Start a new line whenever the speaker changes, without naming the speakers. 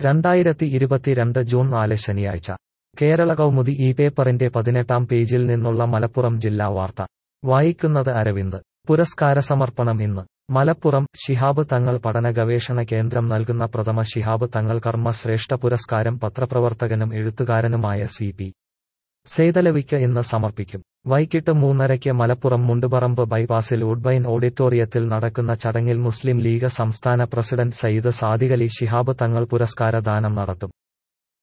2022 June 4 ശനിയാഴ്ച കേരള കൗമുദി ഈ പേപ്പറിന്റെ 18-ാം പേജിൽ നിന്നുള്ള മലപ്പുറം ജില്ലാ വാർത്ത വായിക്കുന്നത് അരവിന്ദ്. പുരസ്കാര സമർപ്പണം ഇന്ന്. മലപ്പുറം ശിഹാബ് തങ്ങൾ പഠന ഗവേഷണ കേന്ദ്രം നൽകുന്ന പ്രഥമ ശിഹാബ് തങ്ങൾ കർമ്മശ്രേഷ്ഠ പുരസ്കാരം പത്രപ്രവർത്തകനും എഴുത്തുകാരനുമായ CP സെയ്തലവിക്ക് ഇന്ന് സമർപ്പിക്കും. വൈകിട്ട് 3:30-ക്ക് മലപ്പുറം മുണ്ടുപറമ്പ് ബൈപ്പാസിൽ വുഡ്ബൈൻ ഓഡിറ്റോറിയത്തിൽ നടക്കുന്ന ചടങ്ങിൽ മുസ്ലിം ലീഗ് സംസ്ഥാന പ്രസിഡന്റ് സയ്യിദ് സാദിഖലി ശിഹാബ് തങ്ങൾ പുരസ്കാര ദാനം നടത്തും.